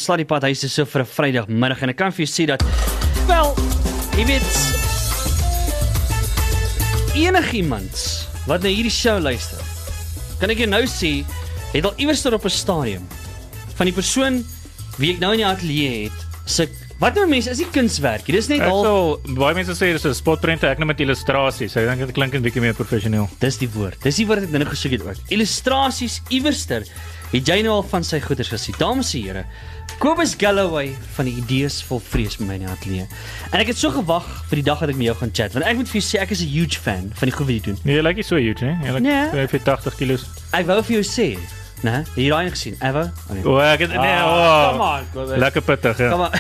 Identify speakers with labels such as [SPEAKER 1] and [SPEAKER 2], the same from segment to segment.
[SPEAKER 1] Sla die pad huis is so vir 'n Vrydagmiddag en ek kan vir jou sê dat, wel, jy weet, enigiemand wat na hierdie show luister, kan ek jou nou sê, het al iewers op 'n stadium van die persoon wie ek nou in die ateljee het, se wat nou mense, is nie kunswerkie, dis net al...
[SPEAKER 2] Baie mense sê, dis 'n spotprente, ek nou met illustrasies, ek dink dit klink 'n bietjie meer professioneel.
[SPEAKER 1] Dis die woord wat ek nou gesoek het ook. Illustrasies, iewerster, het jy nou al van sy goeders gesien. Dames en here, Kobus Galloway van die Idees Vol Vrees met my in die ateljee. En ek het so gewag vir die dag dat ek met jou gaan chat, want ek moet vir jou sê, ek is 'n huge fan van die goed wat jy doen.
[SPEAKER 2] Nee, jy lyk nie so huge, hè? Jy lyk
[SPEAKER 1] Nee.
[SPEAKER 2] vir 80 kilos.
[SPEAKER 1] Ek wou vir jou sê, né? Het jy daai gesien? Ever? Oh, nee.
[SPEAKER 2] O, ek het, nee,
[SPEAKER 1] Come on, Kobus.
[SPEAKER 2] lekker pittig, ja.
[SPEAKER 1] Kom maar.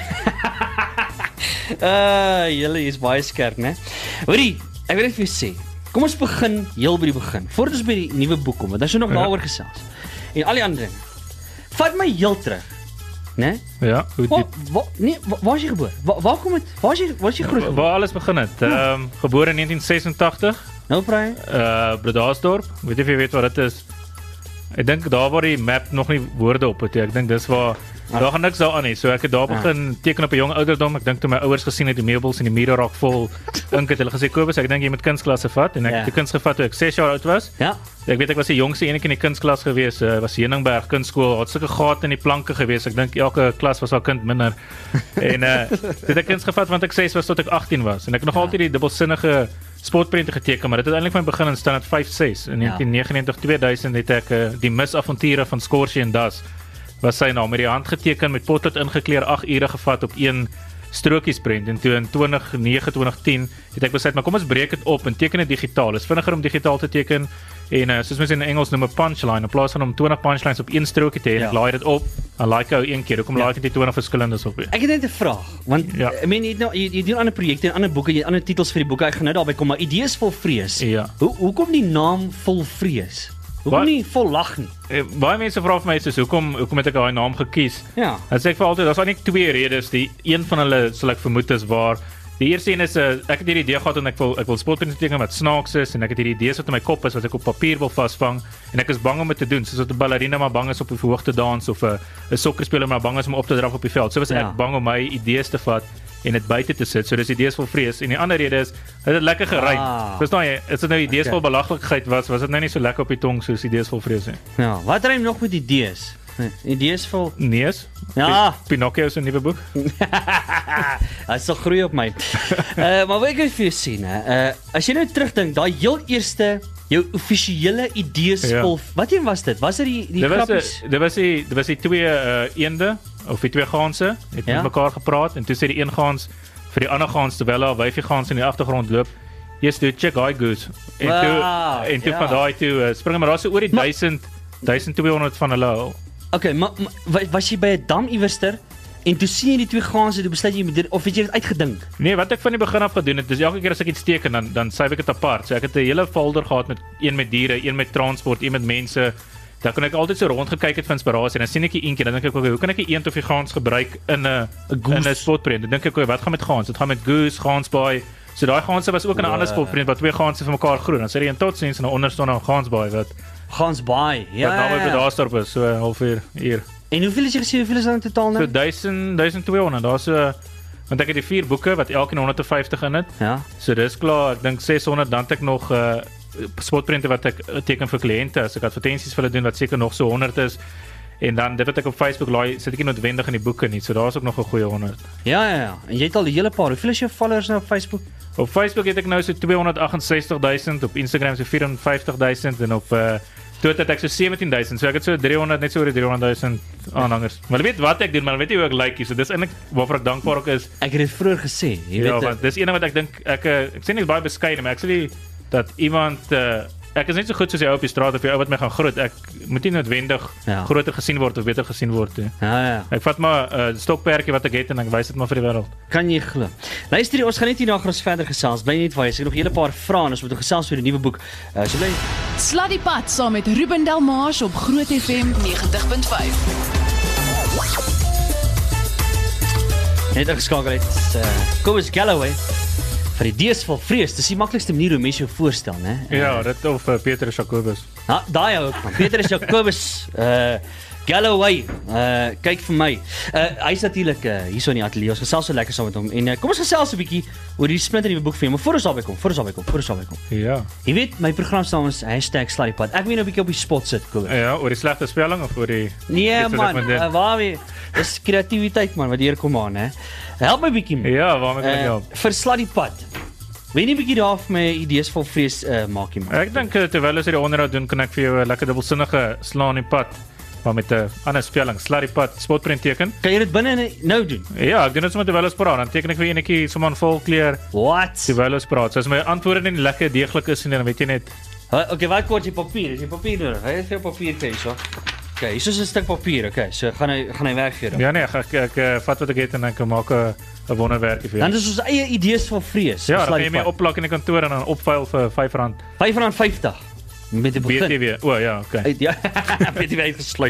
[SPEAKER 1] Julle is baie skerp, né? Hoorie, ek wil net vir jou sê, kom ons begin heel by die begin. Voordat ons by die nuwe boek kom, want ons het nog daaroor gesels. En al die ander dinge. Vat my heel terug, né?
[SPEAKER 2] Ja, hoe diep.
[SPEAKER 1] Waar is jy gebore? Waar kom dit? Waar is jy groot geword?
[SPEAKER 2] Waar alles begin het. Gebore in 1986,
[SPEAKER 1] Nou praai.
[SPEAKER 2] Bredasdorp. Weet jy of jy weet wat dit is? Ek dink daar waar die map nog nie woorde op het. Ek dink dis waar daar gaan niks daaraan nie. So ek het daar begin teken op 'n jong ouderdom. Ek dink toe my ouers gesien het die meubels en die mure raak vol ink het hulle gesê Kobus, ek dink jy moet kunstklasse vat en ek het die kuns gevat toe ek 6 jaar oud was.
[SPEAKER 1] Ja.
[SPEAKER 2] Ek weet ek was die jongste enetjie in die kunstklas gewees. Was Heuningberg Kunstskool. Het sulke gate in die planke gewees. Ek dink elke klas was al kind minder. En dit ek kuns gevat want ek 6 was tot ek 18 was en ek het nog altyd die dubbelsinnige spotprente geteken, maar dit het eintlik van begin in standaard 5-6. In 1999-2000 het ek die misavonture van Scorsese en Das was sy naam met die hand geteken met potlood ingekleer 8 ure gevat op een strokiesprent en toe in 2009-2010 het ek besluit, maar kom ons breek dit op en teken dit digitaal. Dit is vinniger om digitaal te teken en soos mense in Engels noem 'n punchline, in plaas van om 20 punchlines op een strokie te hê, ek laai dit op, dan laai ek ou een keer. Hoekom laai ek nie 20 verskillendes op?
[SPEAKER 1] Ek het net 'n vraag, want ek meen jy doen ander projekte en ander boeke, jy ander titels vir die boeke. Ek gaan nou daarby kom, maar Idees Vol Vrees.
[SPEAKER 2] Ja.
[SPEAKER 1] Hoekom die naam Vol Vrees? Hoekom nie Vol Lag nie?
[SPEAKER 2] Baie mense vra vir my soos hoekom het ek daai naam gekies?
[SPEAKER 1] Ja.
[SPEAKER 2] Dan sê ek vir altyd, daar's eintlik 2 redes. Die een van hulle sal ek vermoed is waar. Die eerste een is ek het hierdie idee gehad en ek wil spotprente teken wat snaaks is en ek het hierdie idees wat in my kop is wat ek op papier wil vasvang en ek is bang om dit te doen, soos wat 'n ballerina maar bang is op die verhoog te dans of 'n sokkerspeler maar bang is om op te draf op die veld. So was ek bang om my idees te vat en dit buite te sit. So dis Idees Vol Vrees. En die ander rede is dit het lekker gerym. Verstaan jy? Is dit nou Idees Vol Belaglikheid was dit nou nie so lekker op die tong soos Idees Vol Vrees nie.
[SPEAKER 1] Ja, wat rym nog met idees? Idees vol
[SPEAKER 2] Neus?
[SPEAKER 1] Ja.
[SPEAKER 2] Pinocchio se nuwe boek.
[SPEAKER 1] Hy sal groei op my. Maar wat ek vir jou sien, as jy nou terugdink, daai heel eerste jou offisiële Idees Vol, wat een was dit? Was dit die grappies?
[SPEAKER 2] Dit was die 2 eende of die 2 ganse het met mekaar gepraat en toe sê die een gans vir die ander gans terwyl daar 'n wyfie gans in die agtergrond loop, "Yes, dude, check hi goose." En toe van daai toe spring maar daar so oor die 1200 van hulle.
[SPEAKER 1] Okay, maar was jy by 'n dam iewerster en toe sien jy die 2 ganse, toe besluit jy moet dit, of het jy dit uitgedink?
[SPEAKER 2] Nee, wat ek van die begin af gedoen het, dis elke keer as ek iets teken dan syf ek dit apart. So ek het 'n hele folder gehad met een met diere, een met transport, een met mense. Dan kon ek altyd so rond gekyk het vir inspirasie en dan sien ek die eentjie, dan dink ek okay, hoe kan ek die eend of die gans gebruik in 'n spotprent? Dan dink ek okay, wat gaan met gans? Dit gaan met goose, gansbaai. So daai ganse was ook in 'n ander spotprent waar 2 ganse vir mekaar groen. Dan sê jy en totsiens en onder staan 'n gansbaai wat
[SPEAKER 1] Gansbaai. Ja.
[SPEAKER 2] Wat nou by Bredasdorp is, so 'n halfuur hier.
[SPEAKER 1] En hoeveel is jy gesê, hoeveel is dan in totaal nou?
[SPEAKER 2] So 1200, daar's so want ek het die 4 boeke wat elkeen 150 in het.
[SPEAKER 1] Ja.
[SPEAKER 2] So dis klaar, ek dink 600, dan het ek nog spotprente wat ek teken vir kliënte as ek advertensies vir hulle doen wat seker nog so 100 is. En dan dit wat ek op Facebook laai, sit ek nie noodwendig in die boeke nie. So daar's ook nog 'n goeie 100.
[SPEAKER 1] Ja. En jy het al 'n hele paar. Hoeveel is jou followers nou op Facebook?
[SPEAKER 2] Op Facebook het ek nou so 268,000, op Instagram so 450,000 en op Twitter het ek so 17,000. So ek het so 300, net so oor die 300,000 aanhangers. Maar hulle weet wat ek doen, maar hulle weet nie hoe ek like nie. So dis eintlik waarvoor ek dankbaar ook is.
[SPEAKER 1] Ek het dit vroeër gesê, jy weet.
[SPEAKER 2] Ja, want dis een wat ek dink ek sê nie baie bescheiden, maar actually dat iemand ek is net so goed soos jy op die straat of jy ou wat my gaan groet. Ek moet nie noodwendig groter gesien word of beter gesien word.
[SPEAKER 1] Ja.
[SPEAKER 2] Ek vat maar 'n stokperdjie wat ek het en ek wys dit maar vir die wêreld.
[SPEAKER 1] Kan jy glo? Luister, ons gaan net hierna gerus verder gesels. Bly net waar jy. Ek het nog 'n hele paar vrae en ons moet gesels oor die nuwe boek. So bly
[SPEAKER 3] Sla die pad saam met Ruben Delmars op Groot FM 90.5.
[SPEAKER 1] Net geskakel het Kobus Galloway vir Idees Vol Vrees. Dis die maklikste manier hoe mense jou voorstel, né?
[SPEAKER 2] Ja, dit of Petrus Jacobus.
[SPEAKER 1] Daai ook man. Petrus Jacobus Galloway, kyk vir my. Hy's natuurlik hierso in die ateljee. Ons gesels so lekker saam met hom. En kom ons gesels 'n bietjie oor die splinternuwe boek vir hom. Maar voor ons daarby kom.
[SPEAKER 2] Ja.
[SPEAKER 1] Jy weet, my programnaam is #SlaaDiePad. Ek moet nou 'n bietjie op die spot sit, Kobus.
[SPEAKER 2] Ja, oor die slegte spelling of oor die
[SPEAKER 1] Nee man, waarmee? Dis kreatiwiteit man wat hier kom aan, hè. Help my bietjie.
[SPEAKER 2] Ja, waarmee kan ek help?
[SPEAKER 1] Vir SlaaDiePad. Wil jy nie bietjie daar vir my idees vol vrees maak nie man?
[SPEAKER 2] Ek dink terwyl ons hierdie onderhoud doen, kan ek vir jou 'n lekker dubbelsinnige slaan die pad, maar met 'n ander spelling, SlaaDiePad, spotprent teken.
[SPEAKER 1] Kan jy dit binne nou doen?
[SPEAKER 2] Ja, ek doen dit sommer terwyl ons praat, dan teken ek vir enetjie sommer in vol kleur
[SPEAKER 1] What?
[SPEAKER 2] terwyl ons praat. So as my antwoorde nie lekker deeglik is nie, dan weet jy net.
[SPEAKER 1] Okay, wat kort jy papier? Is jy papier nodig? Hy het veel papier kry so. Okay, hier is 'n stuk papier, okay. So gaan hy weggee dan.
[SPEAKER 2] Ja nee, ek vat wat ek het en ek maak 'n wonderwerkie vir jou.
[SPEAKER 1] Dan is ons eie idees van vrees.
[SPEAKER 2] Ja, dan kan jy mee opplak in die kantoor en dan opvuil vir R5.
[SPEAKER 1] R5.50 met die begin.
[SPEAKER 2] BTW. O ja, okay.
[SPEAKER 1] Ja, BTW uitgesluit.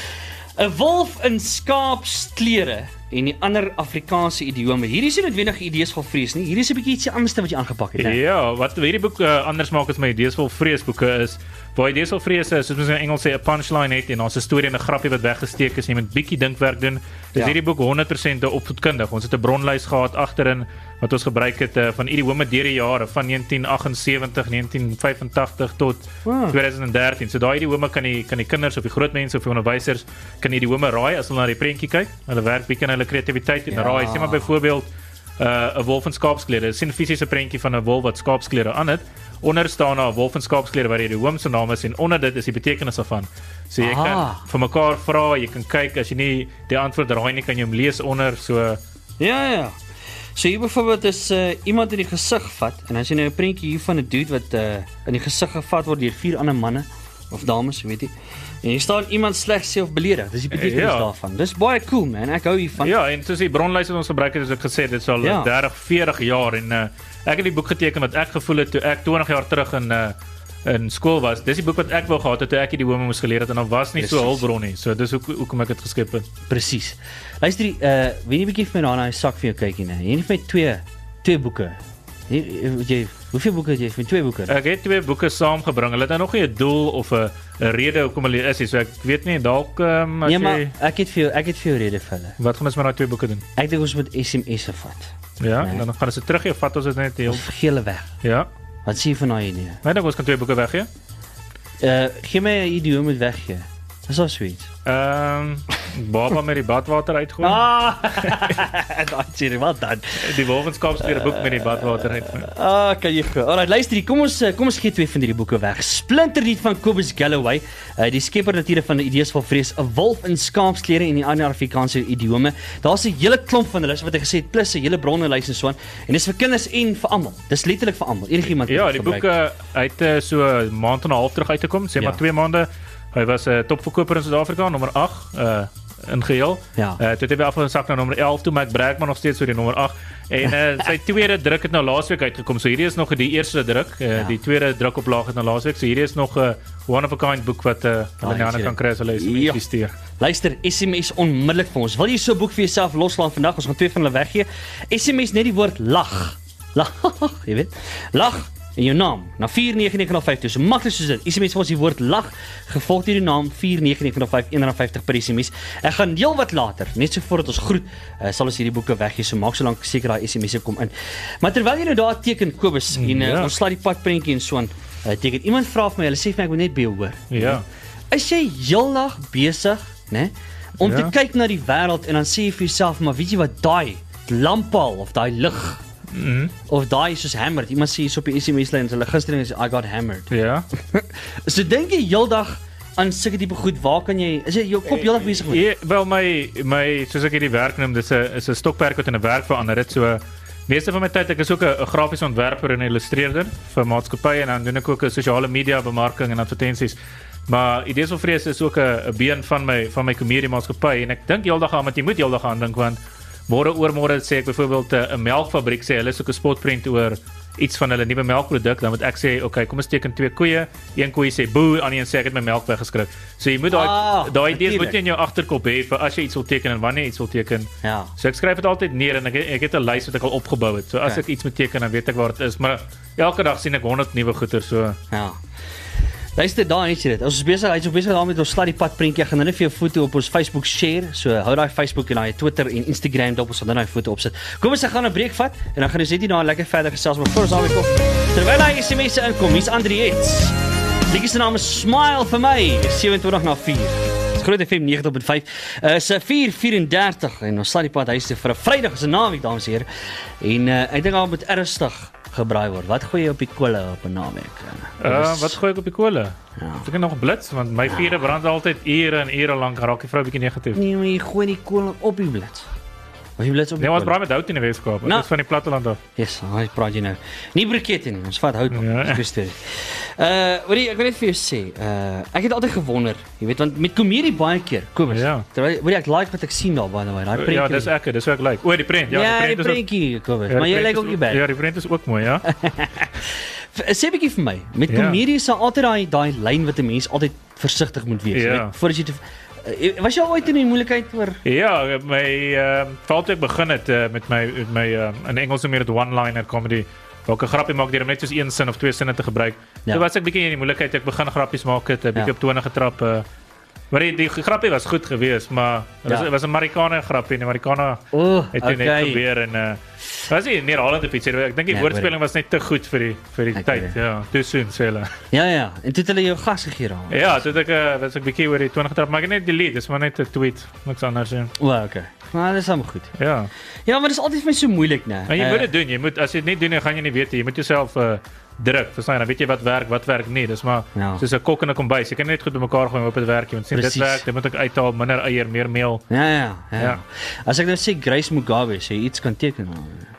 [SPEAKER 1] 'n wolf in skaapsklere en die ander Afrikaanse idiome. Hierdie is nie noodwendig idees van vrees nie. Hierdie is 'n bietjie ietsie anders wat jy aangepak het, hè.
[SPEAKER 2] Ja, wat hierdie boek anders maak as my idees vol vreesboeke is, waar idees vol vrees is, soos ons in Engels sê, 'n punchline het en ons 'n storie en 'n grappie wat weggesteek is, jy moet bietjie dinkwerk doen. Dis hierdie boek 100% opvoedkundig. Ons het 'n bronlys gehad agterin wat ons gebruik het van idiome deur die jare van 1978, 1985 tot 2013. So daai idiome kan die kinders of die groot mense of die onderwysers kan idiome raai as hulle na die prentjie kyk. Hulle werk bietjie aan hulle kreatiwiteit en raai. Sê maar byvoorbeeld 'n wolf in skaapsklere. Sien 'n fisiese prentjie van 'n wolf wat skaapsklere aan het. Onder staan 'n wolf in skaapsklere wat die idiome se naam is en onder dit is die betekenis daarvan. So jy kan vir mekaar vra, jy kan kyk as jy nie die antwoord raai nie, kan jy hom lees onder so.
[SPEAKER 1] Ja. So hier byvoorbeeld is iemand in die gesig vat en as jy nou 'n prentjie hier van 'n dude wat in die gesig gevat word deur 4 ander manne of dames, weet jy. En hier staan iemand sleg self beledig. Dis die betekenis daarvan. Dis baie cool man. Ek hou hiervan.
[SPEAKER 2] Ja, en soos die bronlys wat ons gebruik het, soos ek gesê het, dit is al 30, 40 jaar en ek het die boek geteken wat ek gevoel het toe ek 20 jaar terug in skool was. Dis die boek wat ek wou gehad het toe ek die home moes geleer het en dan was nie so hulpbron nie. So dis hoekom ek dit geskep het.
[SPEAKER 1] Presies. Luister, wie nie bietjie vir my daar na die sak vir jou kykie nie. Hier het my twee boeke. Hoeveel boeke het jy? Vir 2 boeke?
[SPEAKER 2] Ek het 2 boeke saamgebring. Hulle het nog nie 'n doel of 'n rede hoekom hulle is nie. So ek weet nie dalk as
[SPEAKER 1] nee, maar ek het vir jou rede vir hulle.
[SPEAKER 2] Wat gaan ons met daai 2 boeke doen?
[SPEAKER 1] Ek dink ons moet SMS'e vat.
[SPEAKER 2] Ja, nee. Dan gaan ons dit teruggee, vat ons dit net heel.
[SPEAKER 1] Ons gee hulle weg.
[SPEAKER 2] Ja.
[SPEAKER 1] Wat sê jy van daai idee?
[SPEAKER 2] Ek dink ons kan 2 boeke weggee.
[SPEAKER 1] Gee my 'n idee om dit weggee. Dis al sweet.
[SPEAKER 2] Baba met die badwater uitgooi.
[SPEAKER 1] Daai sê wat dan?
[SPEAKER 2] Die wolwenskapsklere boek met die badwater uitgooi.
[SPEAKER 1] Kan jy gou. Alright, luister, kom ons gee 2 van hierdie boeke weg. Splinternuut van Kobus Galloway, die skepper natuurlik van Idees van Vrees, 'n wolf in skaapsklere en die ander Afrikaanse idiome. Daar's 'n hele klomp van hulle wat ek gesê het, plus 'n hele bronnelys en so aan. En dis vir kinders en vir almal. Dis letterlik vir almal. Enigiemand
[SPEAKER 2] kan dit gebruik. Ja, die boek uit so 'n maand en 'n half terug uit te kom, sê maar 2 maande. Hy was 'n topverkoper in Suid-Afrika, nommer 8 in geheel.
[SPEAKER 1] Ja.
[SPEAKER 2] Toe het hy afgesak na nommer 11 toe, maar ek brag maar nog steeds oor die nommer 8. En sy tweede druk het nou laasweek uitgekom. So hierdie is nog die eerste druk. Die tweede drukoplaag het nou laasweek. So hierdie is nog 'n one of a kind boek wat hulle kan kry as hulle SMS stuur.
[SPEAKER 1] Luister, SMS onmiddellik vir ons. Wil jy so 'n boek vir jouself loslaan vandag? Ons gaan 2 van hulle weggee. SMS net die woord lag. Lag, jy weet. Lag en jou naam na 49905. So maklik soos dit. SMS vir ons die woord lag, gevolg deur die naam 49905 R1.50 per SMS. Ek gaan heel wat later, net so voordat ons groet, sal ons hierdie boeke weggee. So maak so lank seker daai SMS'e kom in. Maar terwyl jy nou daar teken Kobus en ons slaat die padprentjie en so aan teken. Iemand vra vir my, hulle sê vir my ek moet net by jou hoor.
[SPEAKER 2] Ja.
[SPEAKER 1] Is jy heeldag besig, né, om te kyk na die wêreld en dan sê jy vir jouself, maar weet jy wat, daai lamppaal of daai lig of daai soos hammered. Iemand sê so op die SMS lyn, hulle gisterdag is I got hammered.
[SPEAKER 2] Ja.
[SPEAKER 1] So dink jy heeldag aan sulke tipe goed, waar kan jy, is jy jou kop heeldag besig met?
[SPEAKER 2] Wel my soos ek hierdie werk noem, dis 'n stokperk wat in 'n werk verander het. So meeste van my tyd, ek is ook 'n grafiese ontwerper en 'n illustreerder vir maatskappye en dan doen ek ook 'n sosiale media bemarking en advertensies. Maar Idees van Vrees is ook 'n been van my komedie maatskappy en ek dink heeldag aan, want jy moet heeldag aan dink, want oormôre sê ek byvoorbeeld 'n melkfabriek sê hulle is ook 'n spotprent oor iets van hulle nuwe melkproduk, dan moet ek sê, okay, kom ons teken 2 koeie, een koei sê boe, ander een sê ek het my melk weggeskrik. So jy moet daai idees moet jy in jou agterkop hê vir as jy iets wil teken en wanneer jy iets wil teken.
[SPEAKER 1] Ja.
[SPEAKER 2] So ek skryf dit altyd neer en ek het 'n lys wat ek al opgebou het. So as ek iets moet teken, dan weet ek waar dit is, maar elke dag sien ek 100 nuwe goeie, so
[SPEAKER 1] ja. Luister, daar het jy dit. Ons is besig, hy's ook besig daarmee met ons Sluddypad prentjie. Ek gaan nou net vir jou foto op ons Facebook share. So hou daai Facebook en daai Twitter en Instagram dop, ons sal dan daai foto opsit. Kom ons gaan 'n breek vat en dan gaan ons net hier daar lekker verder gesels, maar voor ons daarmee kom. Terwyl hy SMS'e inkom, hier's Andriets. Liedjie se naam is Smile vir my, 27 na 4. Groot FM 90.5. Is 4:34 en ons Sluddypad huis toe vir 'n Vrydag, is 'n naweek dames en here. En ek dink daar moet ernstig gebraai word. Wat gooi jy op die kolle op 'n naweek?
[SPEAKER 2] Wat gooi ek op die kolle?
[SPEAKER 1] Ja.
[SPEAKER 2] Ek nog blits, want my vure brand altyd ure en ure lank, raak die vrou bietjie negatief.
[SPEAKER 1] Nee, maar jy gooi die kolle op die blits. Of jy blits op die
[SPEAKER 2] Nee, ons
[SPEAKER 1] kolle.
[SPEAKER 2] braai met hout in die Weskaap. Dit
[SPEAKER 1] Nou.
[SPEAKER 2] is van die platteland af.
[SPEAKER 1] Yes, hy praat jy nou. Nie brikette nie, ons vat hout op.
[SPEAKER 2] Ja.
[SPEAKER 1] Dis storie. Hoorie, ek wil net vir jou sê, ek het altyd gewonder, jy weet, want met komedie baie keer, Kobus.
[SPEAKER 2] Ja.
[SPEAKER 1] Terwyl hoorie, ek like wat ek sien daar by daai prentjie.
[SPEAKER 2] Ja, dis ek, dis hoe ek lyk. O, die prent.
[SPEAKER 1] Ja, die
[SPEAKER 2] is ook-
[SPEAKER 1] prentjie, Kobus.
[SPEAKER 2] ja,
[SPEAKER 1] Maar
[SPEAKER 2] die
[SPEAKER 1] jy
[SPEAKER 2] prent
[SPEAKER 1] lyk
[SPEAKER 2] is
[SPEAKER 1] ook nie bad.
[SPEAKER 2] Ja, die prent is ook mooi, ja.
[SPEAKER 1] Sê bietjie vir my, met
[SPEAKER 2] Ja.
[SPEAKER 1] komedie is daar altyd daai lyn wat 'n mens altyd versigtig moet wees,
[SPEAKER 2] Ja.
[SPEAKER 1] weet, voordat jy was jy ooit in 'n moeilikheid oor
[SPEAKER 2] Ja, my val toe ek begin het met my in Engels noem jy dit one-liner comedy. Waar ek 'n grappie maak deur om net soos een sin of twee sinne te gebruik.
[SPEAKER 1] Ja.
[SPEAKER 2] Toe was ek bietjie in die moeilikheid, ek begin grappies maak het, 'n bietjie
[SPEAKER 1] Ja.
[SPEAKER 2] op tone getrap. Maar die grappie was goed geweest, maar dit was 'n Marikaner grappie en die Marikaner het toe net gebeur en was nie herhalend of iets. Ek dink die
[SPEAKER 1] Ja,
[SPEAKER 2] woordspeling was net te goed vir die
[SPEAKER 1] Ek
[SPEAKER 2] tyd.
[SPEAKER 1] weet.
[SPEAKER 2] Ja, too soon sê hulle.
[SPEAKER 1] Ja, en toe het hulle jou gas gegee daar.
[SPEAKER 2] Ja, toe het ek was ek bietjie oor die tone getrap, maar ek het net delete, dis maar net 'n tweet, niks anders nie.
[SPEAKER 1] O, okay. Maar dis hom goed.
[SPEAKER 2] Ja.
[SPEAKER 1] Ja, maar dis altyd vir my so moeilik, né?
[SPEAKER 2] En jy moet dit doen. Jy moet as jy dit nie doen, dan gaan jy nie weet nie. Jy moet jouself druk, verstaan jy? Dan weet jy wat werk nie. Dis maar
[SPEAKER 1] Ja.
[SPEAKER 2] soos 'n kok in 'n kombuis. Jy kan net goed bymekaar gooi op dit werk. Jy moet sien dit
[SPEAKER 1] Precies.
[SPEAKER 2] werk, dit moet ek uithaal, minder eier, meer meel.
[SPEAKER 1] Ja.
[SPEAKER 2] Ja.
[SPEAKER 1] As ek nou sê Grace Mugabe, sê jy iets kan teken.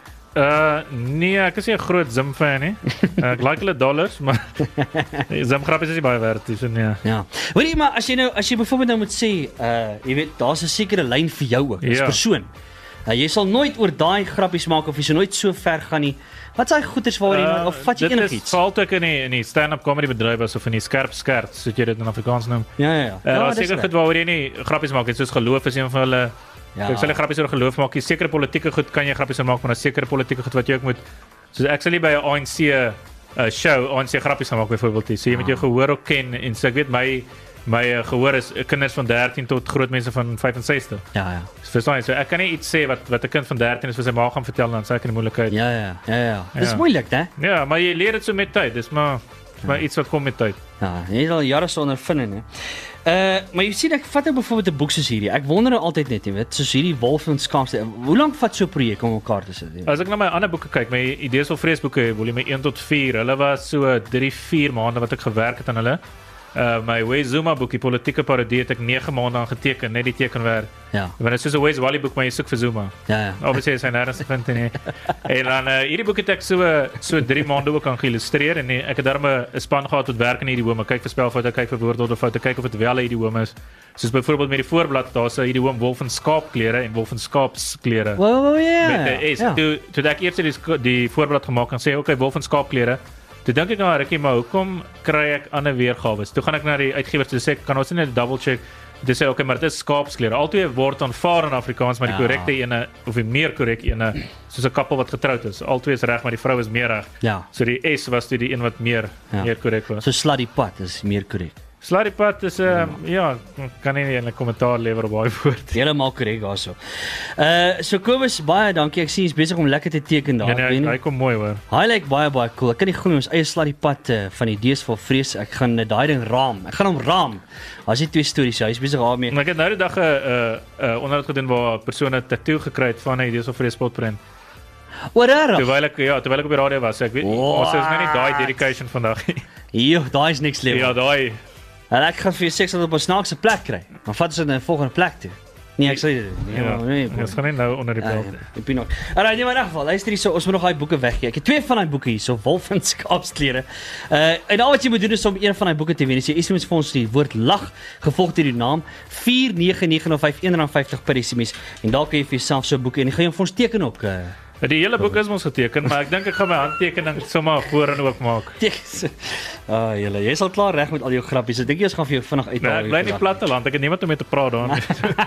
[SPEAKER 2] Nee, ek is nie 'n groot Zim fan nie. Ek like hulle dollars, maar Zim grappies is nie baie werd, dis nee.
[SPEAKER 1] Ja. Hoorie, maar as jy byvoorbeeld nou moet sê, jy weet, daar's 'n sekere lyn vir jou ook as
[SPEAKER 2] Ja.
[SPEAKER 1] persoon. Jy sal nooit oor daai grappies maak of jy sal nooit so ver gaan nie. Wat is daai goeters waar jy of vat jy
[SPEAKER 2] Dit is
[SPEAKER 1] enigiets?
[SPEAKER 2] veral toe ek in die stand-up comedy bedryf was of in die skerp soos jy dit in Afrikaans noem.
[SPEAKER 1] Ja.
[SPEAKER 2] Daar's
[SPEAKER 1] dis
[SPEAKER 2] seker
[SPEAKER 1] reg.
[SPEAKER 2] goed waaroor jy nie grappies maak nie, soos geloof is een van hulle.
[SPEAKER 1] Ja.
[SPEAKER 2] Ek sal nie grappies oor geloof maak nie. Sekere politieke goed kan jy grappies oor maak, maar daar's sekere politieke goed wat jy ook moet. Soos ek sal nie by 'n ANC show ANC grappies maak byvoorbeeld nie. So jy moet jou gehoor ook ken en so ek weet my gehoor is kinders van 13 tot groot mense van 65.
[SPEAKER 1] Ja.
[SPEAKER 2] Verstaan jy? So ek kan nie iets sê wat 'n kind van 13 is vir sy ma gaan vertel dan sê ek in die moeilikheid.
[SPEAKER 1] Ja. Dis
[SPEAKER 2] Ja.
[SPEAKER 1] moeilik, né?
[SPEAKER 2] Ja, maar jy leer dit so met tyd. Dis maar iets wat kom met tyd.
[SPEAKER 1] Ja, jy het al jare so ondervinding, hè. Maar jy sien ek vat nou byvoorbeeld 'n boek soos hierdie. Ek wonder nou altyd net, jy weet, soos hierdie Wolf en Skaapste. Hoe lank vat so 'n projek om mekaar te sit?
[SPEAKER 2] As ek na my ander boeke kyk, my Idees vir Vreesboeke, volume 1 tot 4, hulle was so 3-4 maande wat ek gewerk het aan hulle. My Wes Zuma boek, die politieke parodie, het ek 9 maande aan geteken, net die tekenwerk.
[SPEAKER 1] Ja.
[SPEAKER 2] Want dit is soos 'n Wes Wally boek, maar jy soek vir Zuma.
[SPEAKER 1] Ja.
[SPEAKER 2] Obviously is hy nêrens te vind nie. En dan hierdie boek het ek so 3 maande ook aan geïllustreer en ek het daarmee 'n span gehad wat werk in hierdie idiome, kyk vir spelfoute, kyk vir woordordefoute, kyk of dit wel 'n idiome is. Soos byvoorbeeld met die voorblad, daar's 'n idiom wolf en skaapklere en wolf en skaapsklere.
[SPEAKER 1] Ja.
[SPEAKER 2] Met 'n S. Toe ek eers die voorblad gemaak en sê okay, wolf en skaapklere. Toe dink ek nou rukkie, maar hoekom kry ek ander weergawe? Toe gaan ek na die uitgewers toe sê kan ons net double check. Toe sê okay, maar dit is skaapsklere. Altyd word aanvaar in Afrikaans, maar die korrekte ene of die meer korrek ene soos 'n koppel wat getroud is. Altyd is reg, maar die vrou is meer reg.
[SPEAKER 1] Ja.
[SPEAKER 2] So die S was toe die een wat meer korrek was.
[SPEAKER 1] So Sluddypad is meer korrek.
[SPEAKER 2] Sluddypad is kan nie eintlik kommentaar lewer op daai woord.
[SPEAKER 1] Heeltemal korrek daarso. So Kobus, baie dankie. Ek sien jy's besig om lekker te teken daar.
[SPEAKER 2] Ja, hy kom mooi hoor.
[SPEAKER 1] Hy lyk baie cool. Ek kan nie glo ons eie Sluddypad van Idees vir Vrees. Ek gaan daai ding raam. Ek gaan hom raam. As jy 2 stories, hy's besig daarmee.
[SPEAKER 2] Maar ek het nou die dag 'n onderhoud gedoen waar 'n persoon 'n tattoo gekry het van 'n Idees vir Vrees spotprint.
[SPEAKER 1] Wat reg?
[SPEAKER 2] Terwyl ek op die radio was, ek weet ons is nou nie daai dedication vandag nie.
[SPEAKER 1] Jo, daai is niks lewe.
[SPEAKER 2] Ja, daai.
[SPEAKER 1] En ek gaan vir jou seks op 'n snaakse plek kry. Dan vat ons dit na 'n volgende plek toe. Nee, ek sê dit.
[SPEAKER 2] Ons gaan nie nou onder die bel.
[SPEAKER 1] Ek bin nog. Alraai, in 'n geval, luister hierso, ons moet nog daai boeke weggee. Ek het 2 van daai boeke hier, so Wolf en Skaapsklere. En al wat jy moet doen is om een van daai boeke te wen. As jy SMS vir ons die woord lag gevolg deur die naam 49905 R1.50 per SMS en dalk kan jy vir jouself so 'n boek en jy gaan hom vir ons teken ook.
[SPEAKER 2] Die hele boek is mos geteken, maar ek dink ek gaan my handtekening sommer voor en ook maak.
[SPEAKER 1] Julle, jy sal klaar reg met al jou grappies. Ek dink jy gaan vir jou vinnig uithaal.
[SPEAKER 2] Nee, ek bly in die platteland, ek het niemand om mee te praat daar.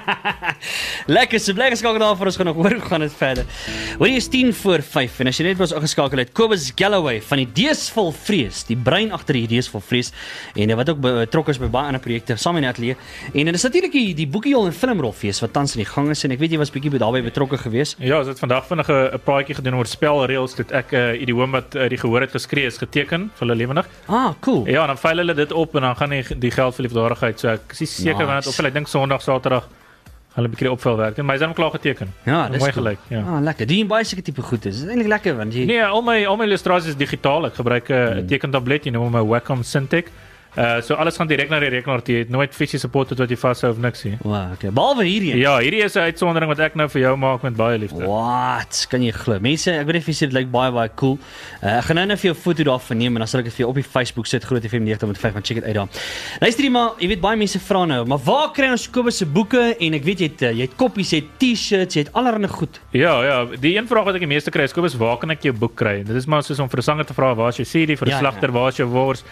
[SPEAKER 1] Lekker, so bly geskakel daarvoor, ons gaan nog hoor hoe gaan dit verder. Hoor jy is 10:05 en as jy net was ingeskakel het, Cobus Galloway van die Idees vol Vrees, die brein agter die Idees vol Vrees en wat ook betrokke is by baie ander projekte saam in die ateljee. En dit is natuurlik die boekiejol en filmrolfees wat tans in die gang is en ek weet jy was bietjie daarbey betrokke geweest.
[SPEAKER 2] Ja, ons het vandag vinnig 'n praatjie gedoen oor spelreëls, dit ek idioom wat die gehoor het geskree is geteken vir hulle lewendig.
[SPEAKER 1] Ah, cool.
[SPEAKER 2] Ja, dan fyl hulle dit op en dan gaan die geld vir liefdadigheid. So ek is seker van dit op, ek dink Sondag, Saterdag hulle 'n bietjie opvelwerk en my is dan klaar geteken.
[SPEAKER 1] Ja, dis
[SPEAKER 2] mooi
[SPEAKER 1] cool.
[SPEAKER 2] gelyk, ja.
[SPEAKER 1] Ah, lekker. Die baie seker tipe goed is. Dit is eintlik lekker want jy
[SPEAKER 2] Nee, al my illustrasies is digitaal. Ek gebruik 'n tekentablet, jy noem hom 'n Wacom Cintiq. So alles gaan direk na die rekenaar toe. Jy het nooit fisiese potlood wat jy vashou of niks nie.
[SPEAKER 1] Wow, okay. Behalwe hierdie.
[SPEAKER 2] Ja, hierdie is 'n uitsondering wat ek nou vir jou maak met baie liefde.
[SPEAKER 1] Wat? Kan jy glo? Mense, ek weet nie of jy sê dit lyk baie cool. Ek gaan nou vir jou 'n foto daarvan neem en dan sal ek dit vir jou op die Facebook sit, Groot FM 90.5, maar check dit uit daar. Luister maar, jy weet baie mense vra nou, maar waar kry ons Cobus se boeke? En ek weet jy het koppies, jy het T-shirts, jy het allerlei goed.
[SPEAKER 2] Ja, die een vraag wat ek die meeste kry is, Cobus, waar kan ek jou boek kry? Dit is maar soos om vir 'n sanger te vra, waar is jou CD, vir 'n slagter, waar is jou wors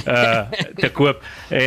[SPEAKER 2] te koop? En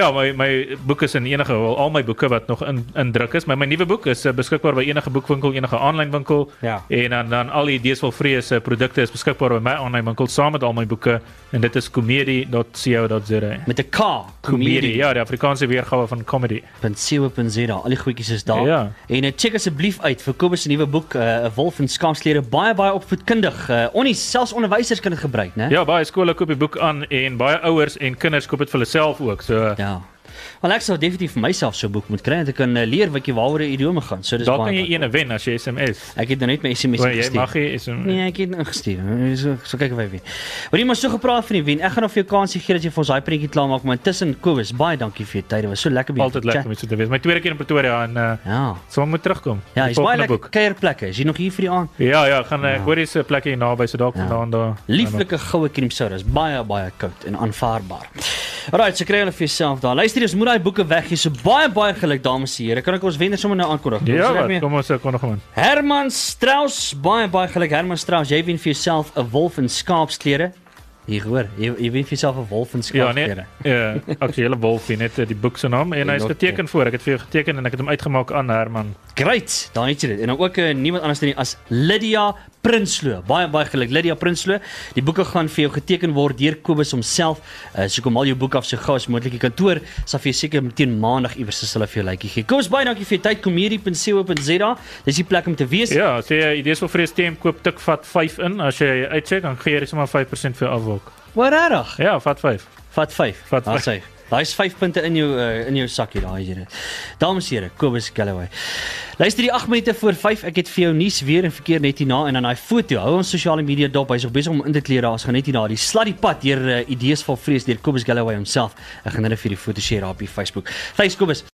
[SPEAKER 2] my boeke is in al my boeke wat nog in druk is, maar my nuwe boek is beskikbaar by enige boekwinkel, enige aanlyn winkel.
[SPEAKER 1] Ja.
[SPEAKER 2] En dan al die Idees vol Vrees produkte is beskikbaar by my aanlyn winkel saam met al my boeke en dit is comedy.co.za.
[SPEAKER 1] Met 'n K,
[SPEAKER 2] Comedy, ja, die Afrikaanse weergawe van comedy.
[SPEAKER 1] .co.za. Al die goedjies is daar.
[SPEAKER 2] Ja.
[SPEAKER 1] En check asseblief uit vir Cobus se nuwe boek, 'n Wolf en Skaapsklere, baie opvoedkundig. Selfs onderwysers kan dit gebruik, né?
[SPEAKER 2] Ja, baie skole koop die boek aan en baie ouers en kinders koop dit vir hulle self ook. So
[SPEAKER 1] ja. Wel ek sou definitief vir myself so 'n boek moet kry en ek kan leer wat jy waaroor 'n idiome gaan. So dis
[SPEAKER 2] daar
[SPEAKER 1] baie.
[SPEAKER 2] Kan jy ene wen as jy SMS.
[SPEAKER 1] Ek het nou net my SMS
[SPEAKER 2] gestuur. Jy mag nie SMS.
[SPEAKER 1] Nee, ek het ingestuur. So kyk of hy wen. Maar jy maar so gepraat van die wen. Ek gaan nog vir jou kansie gee dat jy vir ons daai prentjie klaar maak, maar intussen Cobus, baie dankie vir jou tyd. Dit was so lekker by jou.
[SPEAKER 2] Altyd lekker om so te wees. My tweede keer in Pretoria en
[SPEAKER 1] ja.
[SPEAKER 2] So moet terugkom.
[SPEAKER 1] Ja, jy's baie lekker kuierplekke. Is jy nog hier vir die aand?
[SPEAKER 2] Ja, gaan ek hoor dis 'n plekkie hier naby so dalk vandaan daar.
[SPEAKER 1] Lieflike goue cream soda. Is baie koud en aanvaarbaar. Alright, so kry hulle vir jouself daar. Luister, ons moet daai boeke weggee. So baie geluk dames en here. Kan ek ons wenner sommer nou aankondig?
[SPEAKER 2] Ja, kom ons kon nog gewoon.
[SPEAKER 1] Herman Strauss, baie geluk Herman Strauss. Jy wen vir jouself 'n wolf in skaapsklere. Hier hoor, jy wen vir jouself 'n wolf in skaapsklere.
[SPEAKER 2] Ja, aktuele wolf net die boek se naam en hy is geteken voor. Ek het vir jou geteken en ek het hom uitgemaak aan Herman.
[SPEAKER 1] Great, dan het jy dit. En dan ook niemand anders nie as Lydia Prinsloo. Baie geluk Lydia Prinsloo. Die boeke gaan vir jou geteken word deur Cobus homself. So kom al jou boeke af so gou as moontlik. Die kantoor sal vir jou seker teen maandag iewers sal hulle vir jou lykie gee. Cobus, baie dankie vir jou tyd. Comedy.co.za. Dis die plek om te wees.
[SPEAKER 2] Ja, as jy Idees vol Vrees stem koop tik vat 5 in. As jy uitcheck dan gee jy sommer 5% vir afwalk.
[SPEAKER 1] Wat rarig.
[SPEAKER 2] Ja, vat 5.
[SPEAKER 1] Vat 5. Daai is 5 punte in jou sakkie daai is dit. Dames en here, Cobus Galloway. Luister die 8 minute voor 5. Ek het vir jou nuus weer en verkeer net hierna en dan daai foto. Hou ons sosiale media dop. Hy's nog besig om in te kleer daar. Ons gaan net hierna die sluddy pad deur Idees vol Vrees deur Cobus Galloway homself. Ek gaan hulle vir die foto share op die Facebook. Thanks Cobus.